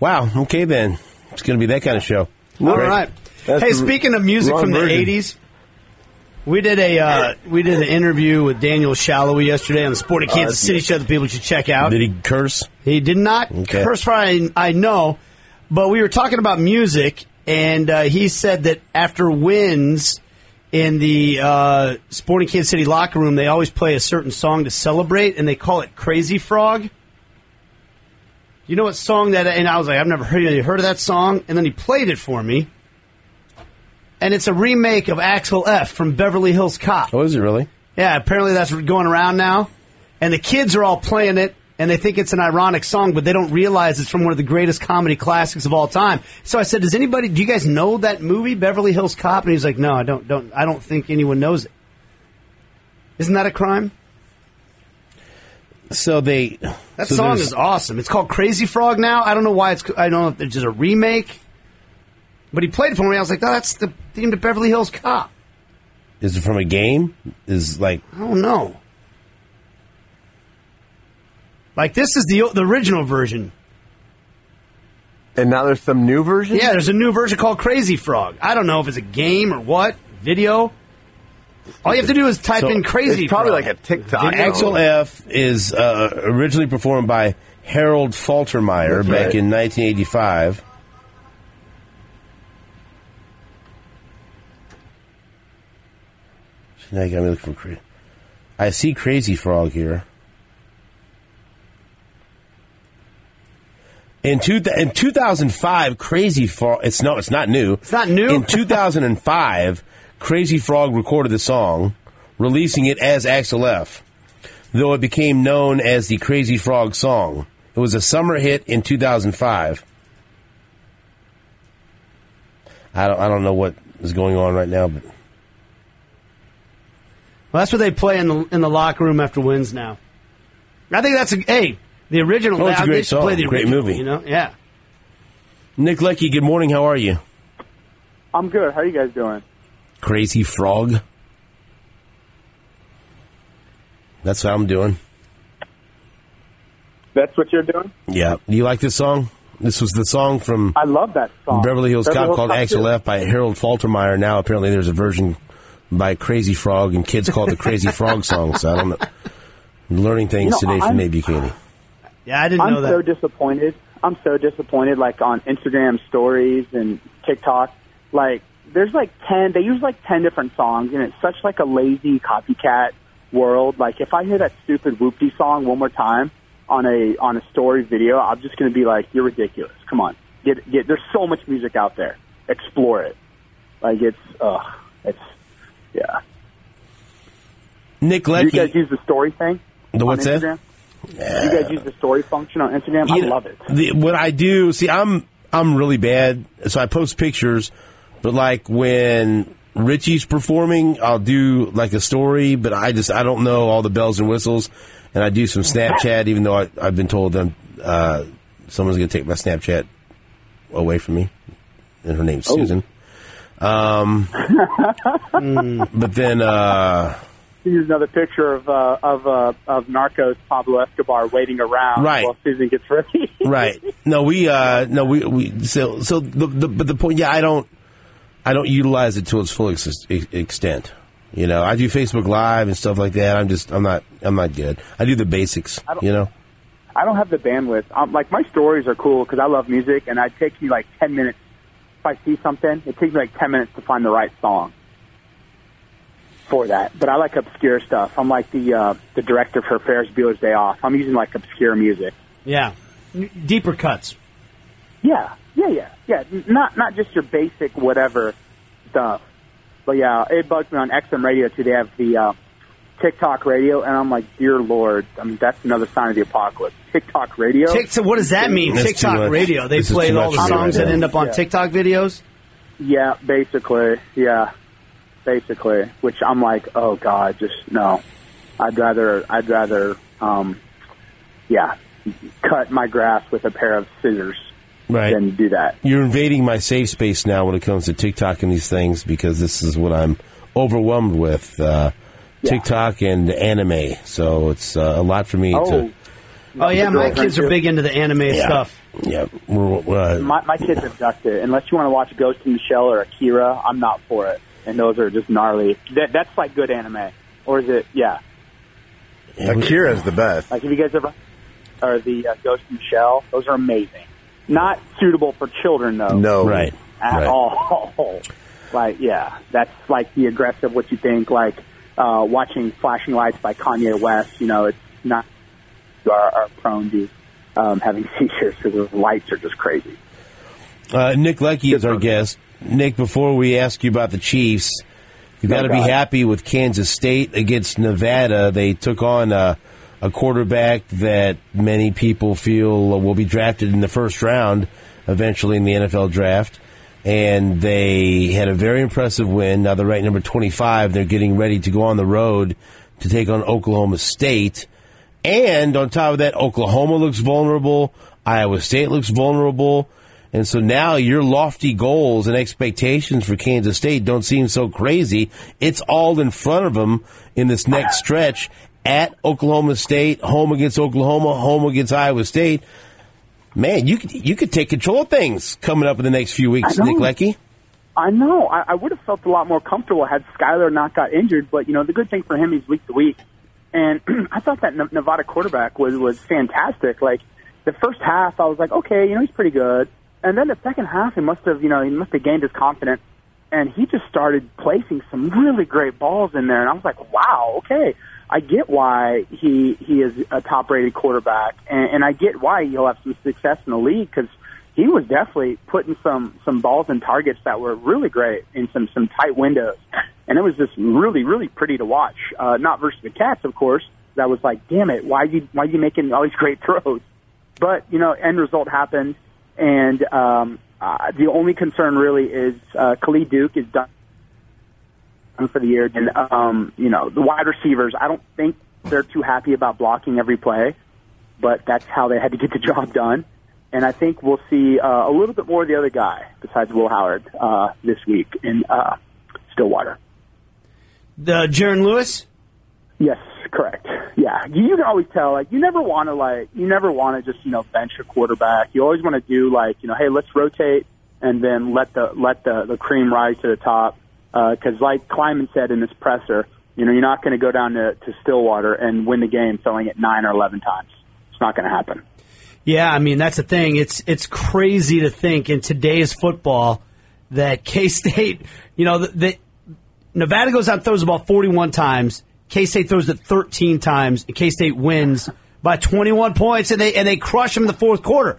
Wow. Okay, then. It's going to be that kind of show. All right. Hey, speaking of music from the 80s, we did an interview with Daniel Shallowy yesterday on the Sport of Kansas City show that people should check out. Did he curse? He did not curse, I know, but we were talking about music, and he said that after wins in the Sporting Kansas City locker room, they always play a certain song to celebrate, and they call it Crazy Frog. You know what song that? And I was like, I've never heard of that song. And then he played it for me, and it's a remake of Axel F from Beverly Hills Cop. Oh, is it really? Yeah, apparently that's going around now, and the kids are all playing it, and they think it's an ironic song, but they don't realize it's from one of the greatest comedy classics of all time. So I said, do you guys know that movie, Beverly Hills Cop? And he's like, no, I don't think anyone knows it. Isn't that a crime? That song is awesome. It's called Crazy Frog now. I don't know why I don't know if it's just a remake, but he played it for me. I was like, oh, that's the theme to Beverly Hills Cop. Is it from a game? I don't know. Like, this is the original version. And now there's some new version? Yeah, there's a new version called Crazy Frog. I don't know if it's a game or what, video. All you have to do is type in Crazy Frog. It's probably like a TikTok. Axel F is originally performed by Harold Faltermeyer back in 1985. Now you got me looking for I see Crazy Frog here. In 2005, Crazy Frog. It's not new. It's not new. In 2005, Crazy Frog recorded the song, releasing it as Axel F, though it became known as the Crazy Frog song. It was a summer hit in 2005. I don't know what is going on right now, but well, that's what they play in the locker room after wins now. I think that's the original. Oh, it's a great song. Play the great original, movie. You know, yeah. Nick Leckie, good morning. How are you? I'm good. How are you guys doing? Crazy Frog. That's what I'm doing. That's what you're doing? Yeah. Do you like this song? This was the song from I love that song. Beverly Hills Cop called Axel F by Harold Faltermeyer. Now apparently there's a version by Crazy Frog, and kids call it the Crazy Frog song. So I don't know. I'm learning things today from Nate Buchanan. Yeah, I didn't know that. I'm so disappointed. I'm so disappointed, like, on Instagram stories and TikTok. Like, there's like 10, they use like 10 different songs, and it's such like a lazy copycat world. Like, if I hear that stupid Whoopty song one more time on a story video, I'm just going to be like, you're ridiculous. Come on. Get, there's so much music out there. Explore it. Like, yeah. Nick Leckie. Do you guys use the story thing? The what's on that? Do you guys use the story function on Instagram? I love it. What I do, see, I'm really bad, so I post pictures, but like when Richie's performing, I'll do like a story, but I don't know all the bells and whistles, and I do some Snapchat, even though I've been told them someone's going to take my Snapchat away from me, and her name's Susan. But then here's another picture of Narcos Pablo Escobar waiting around while Susan gets ready. Right. No, so the point, yeah, I don't utilize it to its full extent. You know, I do Facebook Live and stuff like that. I'm not good. I do the basics, you know. I don't have the bandwidth. Like, my stories are cool because I love music, and it takes me like 10 minutes. If I see something, it takes me like 10 minutes to find the right song for that. But I like obscure stuff. I'm like the director for Ferris Bueller's Day Off. I'm using like obscure music. Yeah. Deeper cuts. Yeah. Not just your basic whatever stuff. But yeah, it bugs me on XM Radio too. They have the TikTok radio, and I'm like, dear Lord, I mean, that's another sign of the apocalypse. TikTok radio? So what does that mean, TikTok radio? They play all the songs that end up on TikTok videos? Yeah, basically. Yeah, basically. Which I'm like, oh, God, just no. I'd rather cut my grass with a pair of scissors than do that. You're invading my safe space now when it comes to TikTok and these things, because this is what I'm overwhelmed with. TikTok and anime, so it's a lot for me to... Oh, yeah, my kids are big into the anime stuff. Yeah. My kids abduct it. Unless you want to watch Ghost in the Shell or Akira, I'm not for it. And those are just gnarly. That's like good anime. Or is it, yeah. Akira's the best. Like, have you guys ever, or the Ghost in the Shell? Those are amazing. Not suitable for children, though. No. Right. At all. Like, yeah, that's like the aggressive, what you think, like watching Flashing Lights by Kanye West. You know, it's not, are prone to having seizures because the lights are just crazy. Nick Leckie is our guest. Nick, before we ask you about the Chiefs, you've got to be happy with Kansas State against Nevada. They took on a quarterback that many people feel will be drafted in the first round eventually in the NFL draft. And they had a very impressive win. Now they're ranked number 25. They're getting ready to go on the road to take on Oklahoma State. And on top of that, Oklahoma looks vulnerable. Iowa State looks vulnerable. And so now your lofty goals and expectations for Kansas State don't seem so crazy. It's all in front of them in this next stretch at Oklahoma State, home against Oklahoma, home against Iowa State. Man, you could take control of things coming up in the next few weeks, Nick Leckie. I know. I would have felt a lot more comfortable had Skyler not got injured. But, you know, the good thing for him, he's week to week. And I thought that Nevada quarterback was fantastic. Like, the first half, I was like, okay, you know, he's pretty good. And then the second half, he must have gained his confidence. And he just started placing some really great balls in there. And I was like, wow, okay. I get why he is a top-rated quarterback, and I get why he'll have some success in the league because he was definitely putting some balls and targets that were really great in some tight windows, and it was just really, really pretty to watch. Not versus the Cats, of course. That was like, damn it, why are you making all these great throws? But you know, end result happened, and the only concern really is Khalid Duke is done for the year. And, you know, the wide receivers, I don't think they're too happy about blocking every play, but that's how they had to get the job done. And I think we'll see a little bit more of the other guy besides Will Howard this week in Stillwater. The Jaron Lewis? Yes, correct. Yeah, you can always tell. Like, you never want to just, you know, bench a quarterback. You always want to do like, you know, hey, let's rotate and then let the cream rise to the top. Because like Kleiman said in this presser, you know, you're not going to go down to Stillwater and win the game throwing it 9 or 11 times. It's not going to happen. Yeah, I mean, that's the thing. It's crazy to think in today's football that K-State, you know, Nevada goes out and throws the ball 41 times. K-State throws it 13 times. And K-State wins by 21 points, and they crush them in the fourth quarter.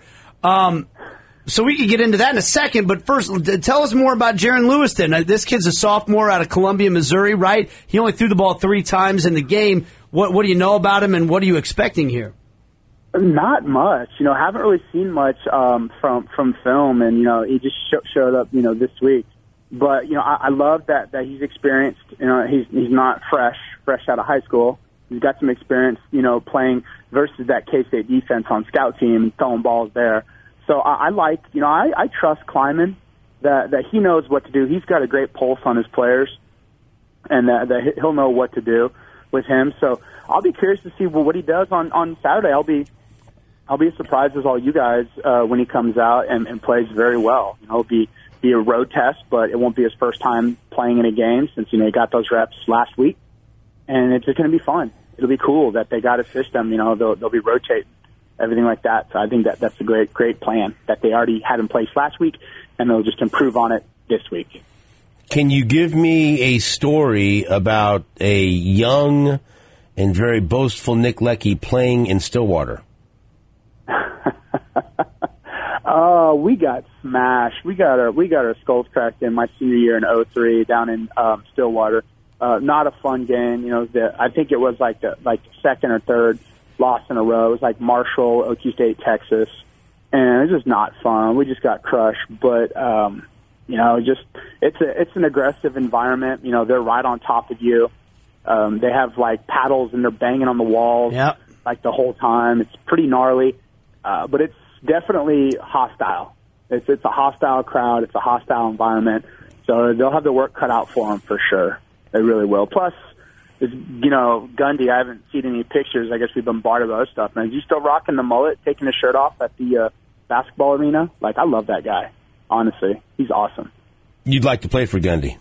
So we could get into that in a second, but first, tell us more about Jaron Lewis then. This kid's a sophomore out of Columbia, Missouri, right? He only threw the ball 3 times in the game. What do you know about him, and what are you expecting here? Not much. You know, haven't really seen much from film, and, you know, he just showed up, you know, this week. But, you know, I love that he's experienced. You know, he's not fresh out of high school. He's got some experience, you know, playing versus that K-State defense on scout team and throwing balls there. So I like, you know, I trust Kleiman that he knows what to do. He's got a great pulse on his players, and that he'll know what to do with him. So I'll be curious to see what he does on Saturday. I'll be as surprised as all you guys when he comes out and plays very well. You know, it'll be a road test, but it won't be his first time playing in a game since, you know, he got those reps last week, and it's just going to be fun. It'll be cool that they got a system. You know, they'll be rotating. Everything like that. So I think that's a great plan that they already had in place last week, and they'll just improve on it this week. Can you give me a story about a young and very boastful Nick Leckie playing in Stillwater? Oh, we got smashed. We got our skulls cracked in my senior year in 2003 down in Stillwater. Not a fun game. You know, I think it was like the second or third loss in a row. It was like Marshall, Okie State, Texas, and it was just not fun. We just got crushed. But you know, just it's an aggressive environment. You know, they're right on top of you. They have like paddles and they're banging on the walls like the whole time. It's pretty gnarly, but it's definitely hostile. It's a hostile crowd. It's a hostile environment. So they'll have the work cut out for them for sure. They really will. Plus, you know, Gundy, I haven't seen any pictures. I guess we've bombarded with other stuff. Man, is he still rocking the mullet, taking his shirt off at the basketball arena. Like, I love that guy. Honestly, he's awesome. You'd like to play for Gundy?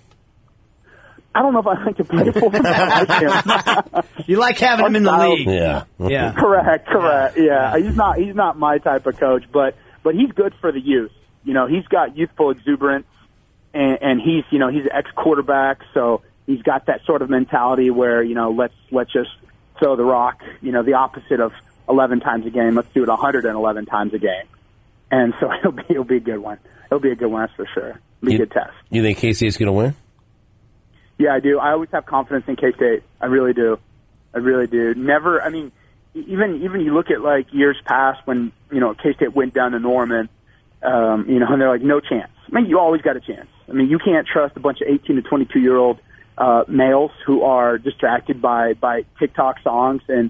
I don't know if I like to play for him. I like him. You like having him in the league. Yeah. Yeah. Correct. Yeah. He's not my type of coach, but he's good for the youth. You know, he's got youthful exuberance, and he's an ex-quarterback, so he's got that sort of mentality where, let's just throw the rock, the opposite of 11 times a game. Let's do it 111 times a game. And so it'll be a good one. It'll be a good one, that's for sure. It'll be a good test. You think K-State's going to win? Yeah, I do. I always have confidence in K-State. I really do. Never, I mean, even you look at, like, years past when, K-State went down to Norman, and they're like, no chance. I mean, you always got a chance. I mean, you can't trust a bunch of 18 to 22-year-old males who are distracted by TikTok songs and,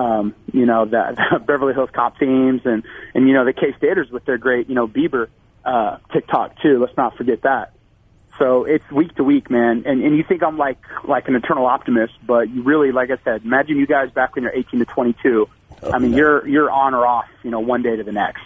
the Beverly Hills Cop themes and the K-Staters with their great, Bieber TikTok, too. Let's not forget that. So it's week to week, man. And you think I'm like an eternal optimist, but you really, like I said, imagine you guys back when you're 18 to 22. You're on or off, one day to the next.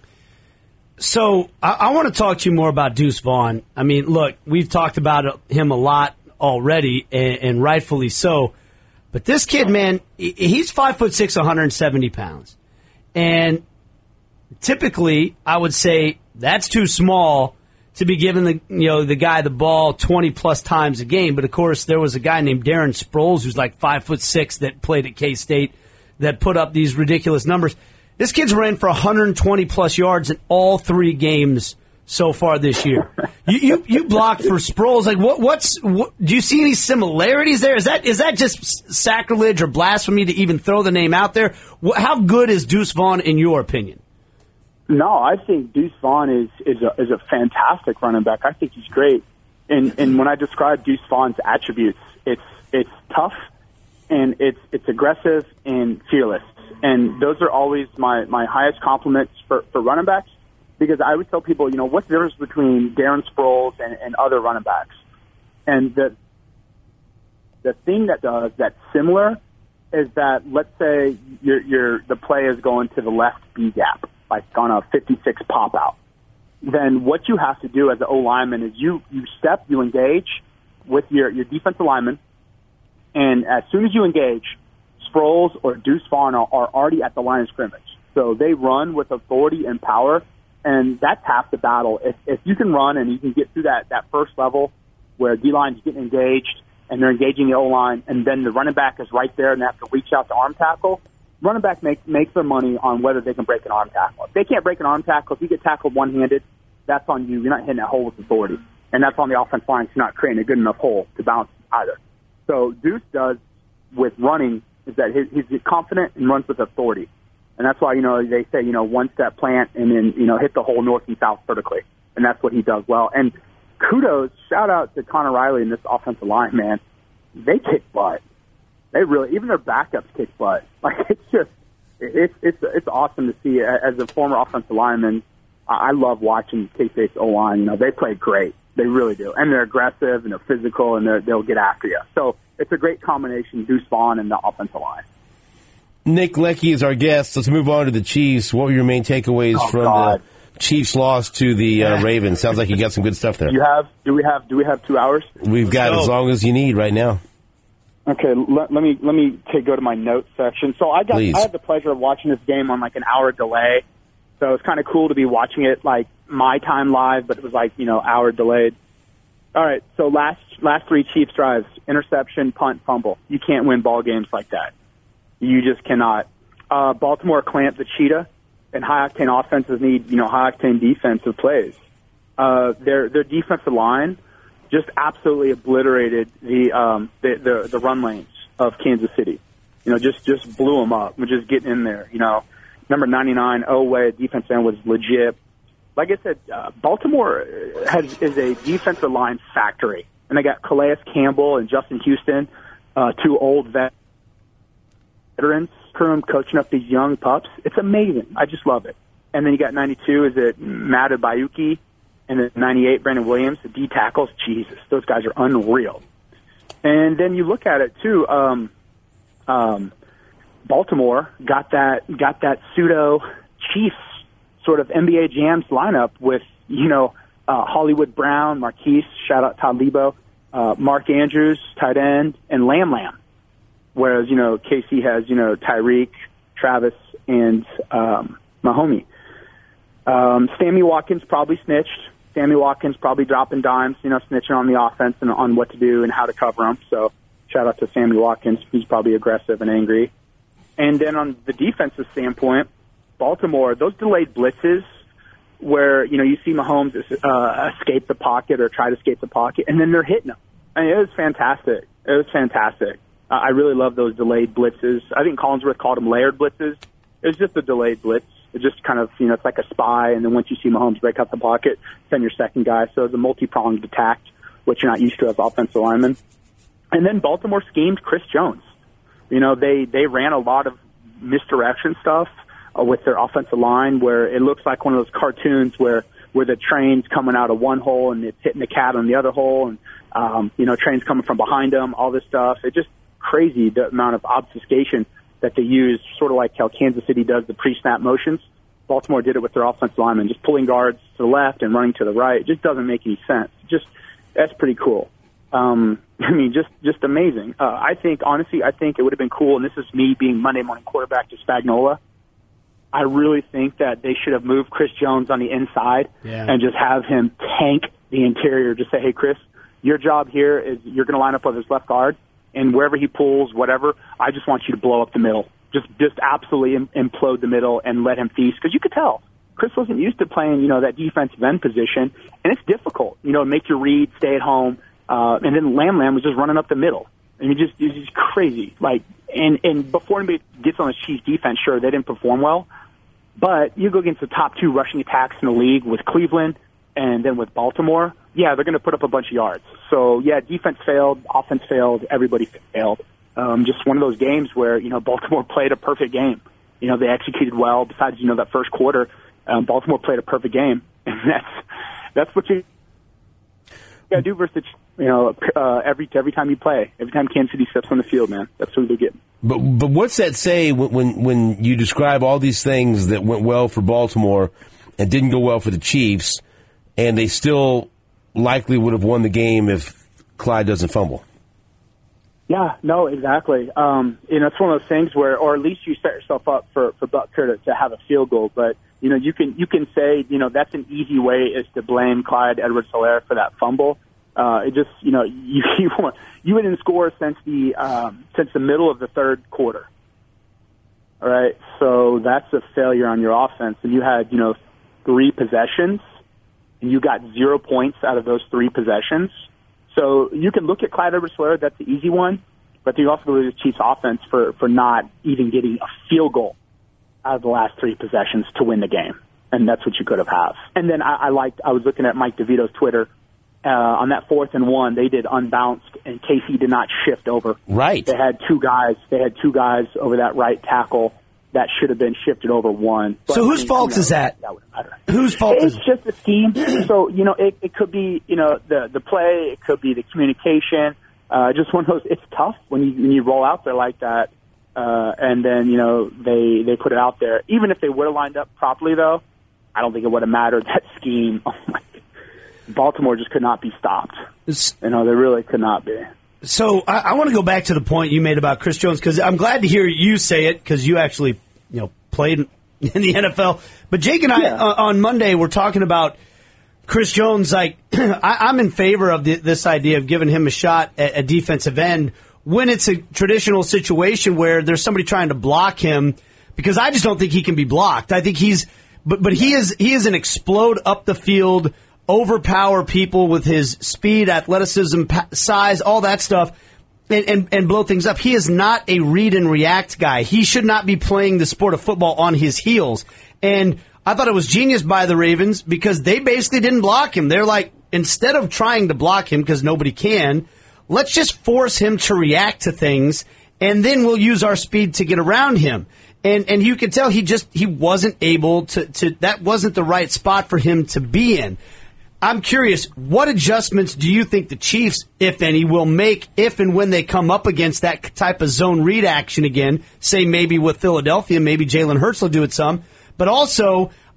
So I want to talk to you more about Deuce Vaughn. I mean, look, we've talked about him a lot already, and rightfully so. But this kid, man, he's 5'6", 170 pounds. And typically, I would say that's too small to be giving the guy the ball 20-plus times a game. But, of course, there was a guy named Darren Sproles who's like 5'6" that played at K-State that put up these ridiculous numbers. This kid's ran for 120-plus yards in all 3 games so far this year. You blocked for Sproles. Like, do you see any similarities there? Is that just sacrilege or blasphemy to even throw the name out there? How good is Deuce Vaughn in your opinion? No, I think Deuce Vaughn is a fantastic running back. I think he's great. And when I describe Deuce Vaughn's attributes, it's tough and it's aggressive and fearless. And those are always my highest compliments for running backs, because I would tell people, what's the difference between Darren Sproles and other running backs? And the thing that's similar is that, let's say the play is going to the left B gap, like on a 56 pop out. Then what you have to do as an O lineman is you engage with your defensive lineman, and as soon as you engage, Sproles or Deuce Vaughn are already at the line of scrimmage. So they run with authority and power, and that's half the battle. If you can run and you can get through that first level where D-line's getting engaged and they're engaging the O-line, and then the running back is right there and they have to reach out to arm tackle, running back makes their money on whether they can break an arm tackle. If they can't break an arm tackle, if you get tackled one-handed, that's on you. You're not hitting that hole with authority. And that's on the offensive line. You're not creating a good enough hole to bounce either. So Deuce does with running is that he's confident and runs with authority. And that's why, they say, one-step plant and then, hit the hole north and south vertically. And that's what he does well. And kudos, shout out to Connor Riley and this offensive line, man. They kick butt. They really, even their backups kick butt. Like, it's awesome to see. As a former offensive lineman, I love watching K-State's O-line. They play great. They really do. And they're aggressive and they're physical and they'll get after you. So it's a great combination, Deuce Vaughn and the offensive line. Nick Leckie is our guest. Let's move on to the Chiefs. What were your main takeaways from the Chiefs' loss to the Ravens? Sounds like you got some good stuff there. Do we have 2 hours? We've got as long as you need right now. Okay, let me go to my notes section. So I had the pleasure of watching this game on like an hour delay. So it's kind of cool to be watching it like my time live, but it was like, hour delayed. All right, so last 3 Chiefs drives, interception, punt, fumble. You can't win ball games like that. You just cannot. Baltimore clamped the cheetah, and high-octane offenses need, high-octane defensive plays. Their defensive line just absolutely obliterated the run lanes of Kansas City. Just blew them up. We're just getting in there. Number 99, Oweh, defense end was legit. Like I said, Baltimore is a defensive line factory, and they got Calais Campbell and Justin Houston, 2 old veterans, coaching up these young pups. It's amazing. I just love it. And then you got 92, is it Mata Bayuki, and then 98, Brandon Williams, the D tackles. Jesus, those guys are unreal. And then you look at it too. Baltimore got that pseudo Chiefs sort of NBA Jams lineup with, Hollywood Brown, Marquise, shout out Todd Lebo, Mark Andrews, tight end, and Lamb. Whereas, KC has, Tyreek, Travis, and my homie. Sammy Watkins probably snitched. Sammy Watkins probably dropping dimes, snitching on the offense and on what to do and how to cover them. So shout out to Sammy Watkins. He's probably aggressive and angry. And then on the defensive standpoint, Baltimore, those delayed blitzes where, you see Mahomes escape the pocket or try to escape the pocket, and then they're hitting them. I mean, it was fantastic. I really love those delayed blitzes. I think Collinsworth called them layered blitzes. It was just a delayed blitz. It just kind of, it's like a spy, and then once you see Mahomes break out the pocket, send your second guy. So it's a multi-pronged attack, which you're not used to as offensive linemen. And then Baltimore schemed Chris Jones. They ran a lot of misdirection stuff with their offensive line where it looks like one of those cartoons where the train's coming out of one hole and it's hitting the cat on the other hole, and, trains coming from behind them, all this stuff. It's just crazy the amount of obfuscation that they use, sort of like how Kansas City does the pre-snap motions. Baltimore did it with their offensive linemen, just pulling guards to the left and running to the right. It just doesn't make any sense. That's pretty cool. Just amazing. I think it would have been cool, and this is me being Monday morning quarterback to Spagnuolo. I really think that they should have moved Chris Jones on the inside and just have him tank the interior. Just say, hey, Chris, your job here is you're going to line up with his left guard, and wherever he pulls, whatever, I just want you to blow up the middle. Just absolutely implode the middle and let him feast. Because you could tell Chris wasn't used to playing, that defensive end position, and it's difficult, make your read, stay at home, and then Lamb was just running up the middle. I mean, it's just crazy. And before anybody gets on the Chiefs defense, sure, they didn't perform well, but you go against the top two rushing attacks in the league with Cleveland and then with Baltimore, they're going to put up a bunch of yards. So, defense failed, offense failed, everybody failed. Just one of those games where, Baltimore played a perfect game. They executed well. Besides, that first quarter, Baltimore played a perfect game. And that's what you got to do versus, every time you play. Every time Kansas City steps on the field, man. That's what they get. But what's that say when you describe all these things that went well for Baltimore and didn't go well for the Chiefs, and they still likely would have won the game if Clyde doesn't fumble? Yeah, no, exactly. It's one of those things where, or at least you set yourself up for Butker to have a field goal. But you can say that's an easy way is to blame Clyde Edwards-Helaire for that fumble. It just you didn't score since the middle of the third quarter. All right, so that's a failure on your offense, and you had 3 possessions, and you got 0 points out of those 3 possessions. So you can look at Clyde Edwards-Helaire, that's the easy one, but you also look at the Chiefs' offense for not even getting a field goal out of the last 3 possessions to win the game, and that's what you could have had. And then I was looking at Mike DeVito's Twitter. On that 4th and 1, they did unbounced, and KC did not shift over. Right. They had two guys over that right tackle that should have been shifted over one. But, so whose fault is that? That wouldn't matter. Whose fault is it? It's just a scheme. So, it could be, the play, it could be the communication. Just one of those, it's tough when you roll out there like that, and then, they put it out there. Even if they would have lined up properly, though, I don't think it would have mattered. That scheme, oh my God. Baltimore just could not be stopped. They really could not be. So I want to go back to the point you made about Chris Jones, because I'm glad to hear you say it, because you actually played in the NFL. But Jake and I on Monday were talking about Chris Jones. Like I'm in favor of this idea of giving him a shot at defensive end when it's a traditional situation where there's somebody trying to block him, because I just don't think he can be blocked. I think but he is an explode up the field, overpower people with his speed, athleticism, size, all that stuff, and blow things up. He is not a read and react guy. He should not be playing the sport of football on his heels. And I thought it was genius by the Ravens, because they basically didn't block him. They're like, instead of trying to block him, because nobody can, let's just force him to react to things, and then we'll use our speed to get around him. And you could tell he wasn't able to that wasn't the right spot for him to be in. I'm curious, what adjustments do you think the Chiefs, if any, will make if and when they come up against that type of zone read action again, say maybe with Philadelphia, maybe Jalen Hurts will do it some, but also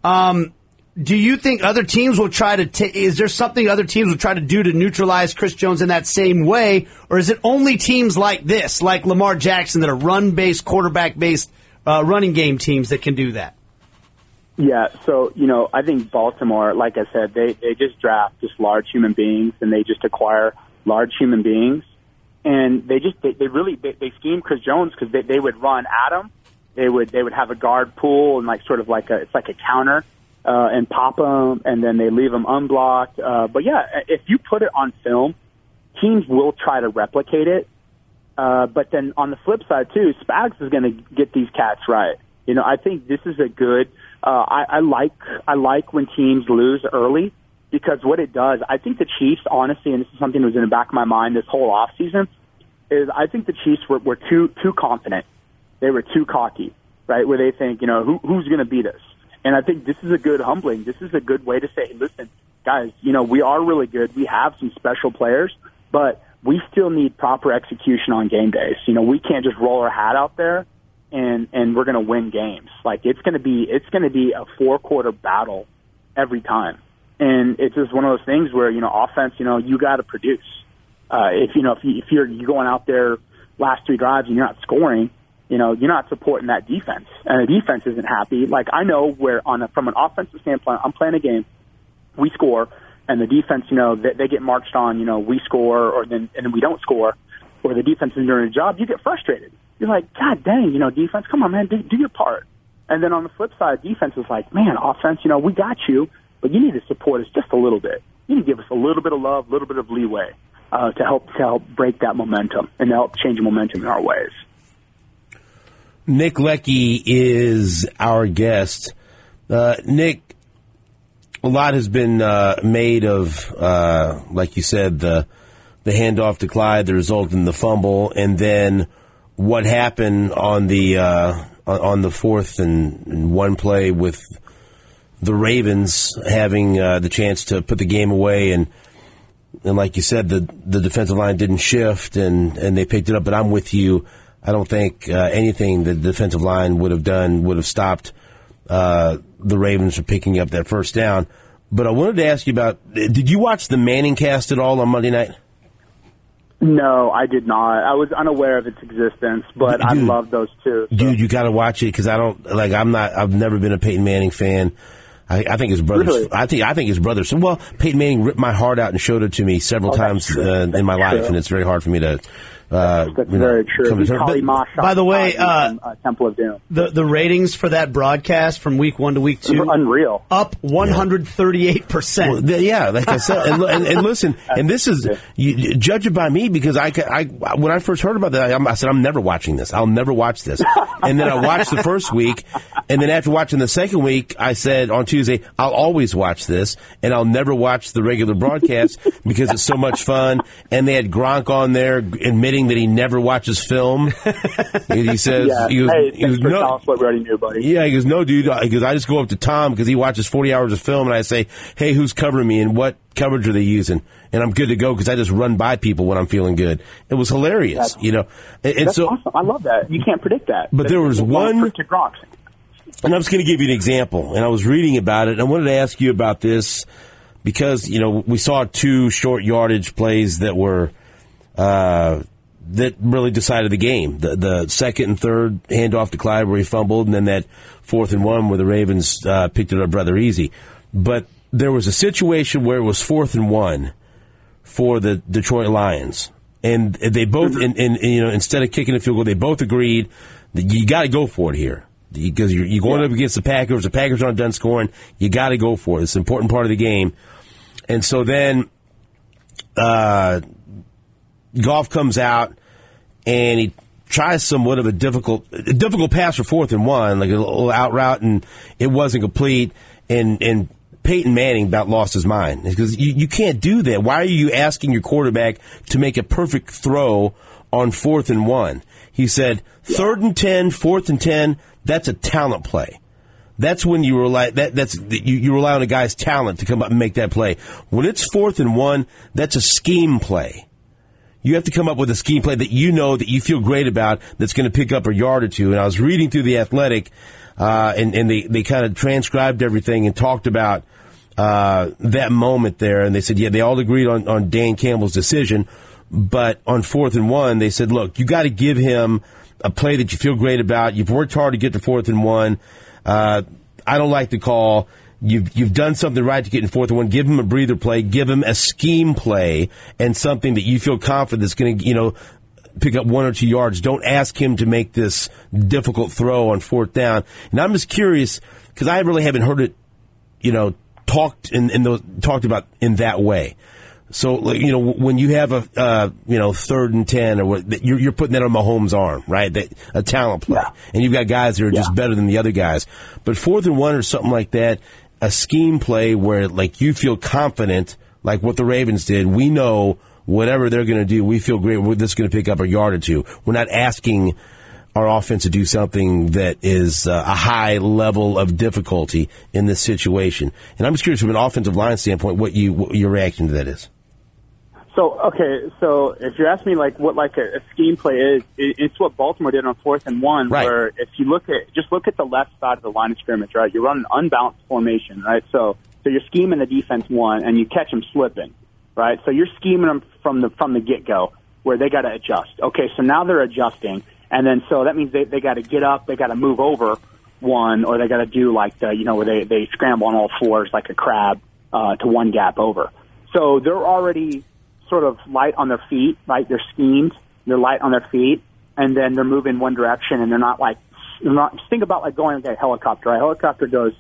Do you think other teams will try to is there something other teams will try to do to neutralize Chris Jones in that same way? Or is it only teams like this, like Lamar Jackson, that are run-based, quarterback-based running game teams that can do that? Yeah, so, I think Baltimore, like I said, they just draft just large human beings, and they just acquire large human beings. And they scheme Chris Jones because they would run at him. They would have a guard pool and it's like a counter. And pop them, and then they leave them unblocked. But yeah, if you put it on film, teams will try to replicate it. But then on the flip side too, Spags is going to get these cats right. I think this is a good. I like when teams lose early because what it does. I think the Chiefs, honestly, and this is something that was in the back of my mind this whole off season, is I think the Chiefs were too confident. They were too cocky, right? Where they think, who's going to beat us. And I think this is a good humbling. This is a good way to say, listen, guys, we are really good. We have some special players, but we still need proper execution on game days. We can't just roll our hat out there and we're going to win games. Like it's going to be a 4-quarter battle every time. And it's just one of those things where, offense, you got to produce. If you're going out there last 3 drives and you're not scoring, you're not supporting that defense, and the defense isn't happy. Like I know where from an offensive standpoint, I'm playing a game, we score, and the defense, they get marched on. We score, and then we don't score, or the defense isn't doing a job. You get frustrated. You're like, God dang, defense, come on, man, do your part. And then on the flip side, defense is like, man, offense, we got you, but you need to support us just a little bit. You need to give us a little bit of love, a little bit of leeway to help break that momentum and to help change the momentum in our ways. Nick Leckey is our guest. Nick, a lot has been made of, like you said, the handoff to Clyde, the result in the fumble, and then what happened on the 4th and 1 play with the Ravens having the chance to put the game away, and like you said, the defensive line didn't shift, and they picked it up. But I'm with you. I don't think anything the defensive line would have done would have stopped the Ravens from picking up that first down. But I wanted to ask you about, did you watch the Manning cast at all on Monday night? No, I did not. I was unaware of its existence, but I love those too. So. Dude, you got to watch it because I've never been a Peyton Manning fan. I think his brother. Really? I think his brother. So, well, Peyton Manning ripped my heart out and showed it to me several times in my life, and it's very hard for me to. That's very true. By the way, Temple of Doom. The ratings for that broadcast from week 1 to week 2, unreal, up 138%. Well, yeah, like I said, and listen, and this is you judge it by me because I when I first heard about that, I said I'm never watching this. I'll never watch this. And then I watched the first week, and then after watching the second week, I said on Tuesday I'll always watch this, and I'll never watch the regular broadcast because it's so much fun. And they had Gronk on there admitting that he never watches film. He says, he goes, no, what we already knew, buddy. Yeah, he goes, no, dude. Because I just go up to Tom because he watches 40 hours of film, and I say, hey, who's covering me and what coverage are they using? And I'm good to go because I just run by people when I'm feeling good. It was hilarious, That's awesome. I love that. You can't predict that. But there was one. To Gronk. And I'm just going to give you an example. And I was reading about it, and I wanted to ask you about this because, we saw 2 short yardage plays that were that really decided the game. The second and third handoff to Clyde where he fumbled, and then that 4th and 1 where the Ravens picked it up rather easy. But there was a situation where it was 4th and 1 for the Detroit Lions, and they both, instead of kicking a field goal, they both agreed that you got to go for it here because you're going up against the Packers. The Packers aren't done scoring. You got to go for it. It's an important part of the game. And so then Goff comes out and he tries somewhat of a difficult pass for 4th and 1, like a little out route, and it wasn't complete. And Peyton Manning about lost his mind because you can't do that. Why are you asking your quarterback to make a perfect throw on 4th and 1? He said 3rd and 10, 4th and 10. That's a talent play. That's when you rely you rely on a guy's talent to come up and make that play. When it's 4th and 1, that's a scheme play. You have to come up with a scheme play that you know that you feel great about that's going to pick up a yard or two. And I was reading through The Athletic and they kind of transcribed everything and talked about that moment there. And they said, yeah, they all agreed on Dan Campbell's decision. But on 4th and 1, they said, look, you got to give him a play that you feel great about. You've worked hard to get to 4th and 1. I don't like the call. You've done something right to get in 4th and 1. Give him a breather play. Give him a scheme play and something that you feel confident is going to, pick up 1 or 2 yards. Don't ask him to make this difficult throw on 4th down. And I'm just curious because I really haven't heard it, talked about in that way. So, when you have a 3rd and 10 or what, you're putting that on Mahomes' arm, right? A talent play. Yeah. And you've got guys that are just better than the other guys. But 4th and 1 or something like that, a scheme play where, you feel confident, like what the Ravens did. We know whatever they're going to do, we feel great. We're just going to pick up a yard or 2. We're not asking our offense to do something that is a high level of difficulty in this situation. And I'm just curious from an offensive line standpoint what your reaction to that is. So if you're asking me what a scheme play is, it's what Baltimore did on 4th and 1, right. Where if you look at the left side of the line of scrimmage, right? You run an unbalanced formation, right? So you're scheming the defense 1 and you catch them slipping, right? So you're scheming them from the get-go where they got to adjust. Okay, so now they're adjusting, and then so that means they got to get up, they got to move over 1, or they got to do where they scramble on all 4s like a crab to 1 gap over. So they're already sort of light on their feet, right? They're schemed, they're light on their feet, and then they're moving one direction, and they're not think about going a helicopter. A helicopter goes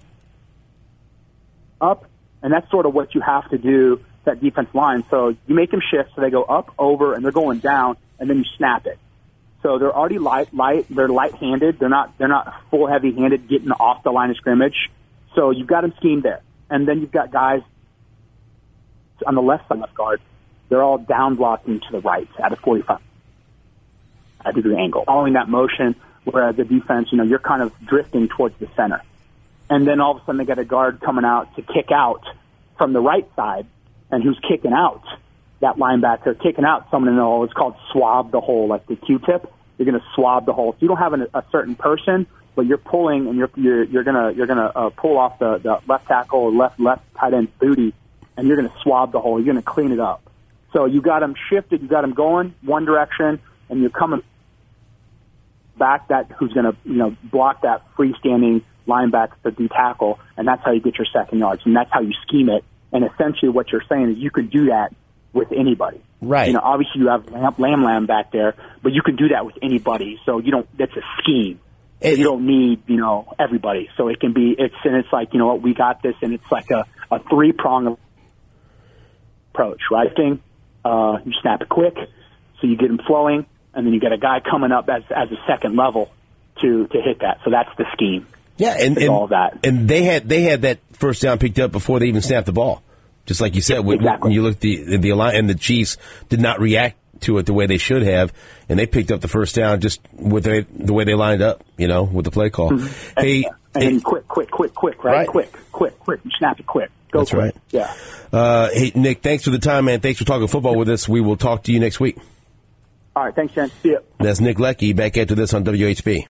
up, and that's sort of what you have to do, that defense line. So you make them shift, so they go up, over, and they're going down, and then you snap it. So they're already light, they're light-handed, they're not full heavy-handed getting off the line of scrimmage. So you've got them schemed there. And then you've got guys on the left side, left guard, they're all down blocking to the right at a 45-degree angle, following that motion, whereas the defense, you're kind of drifting towards the center. And then all of a sudden they got a guard coming out to kick out from the right side, and who's kicking out? That linebacker kicking out someone in the hole. It's called swab the hole, like the Q-tip. You're going to swab the hole. So you don't have a certain person, but you're pulling, and you're gonna pull off the left tackle or left tight end's booty, and you're going to swab the hole. You're going to clean it up. So you got them shifted, you got them going one direction, and you're coming back. That who's going to block that freestanding linebacker, the D tackle, and that's how you get your second yards, and that's how you scheme it. And essentially, what you're saying is you could do that with anybody, right? Obviously you have Lamb back there, but you can do that with anybody. So you don't. That's a scheme. You don't need everybody. So it can be. It's like what, we got this, and it's like a 3-prong approach, right? You snap it quick, so you get them flowing, and then you get a guy coming up as a second level to hit that. So that's the scheme. Yeah, and all of that. And they had that first down picked up before they even snapped the ball. Just like you said, exactly. When you look the line, and the Chiefs did not react to it the way they should have, and they picked up the first down just with the way they lined up, with the play call. Mm-hmm. Hey, quick, right? Quick. You snap it quick. That's quick. Right. Yeah. Hey, Nick, thanks for the time, man. Thanks for talking football with us. We will talk to you next week. All right. Thanks, Jen. See you. That's Nick Leckey back after this on WHB.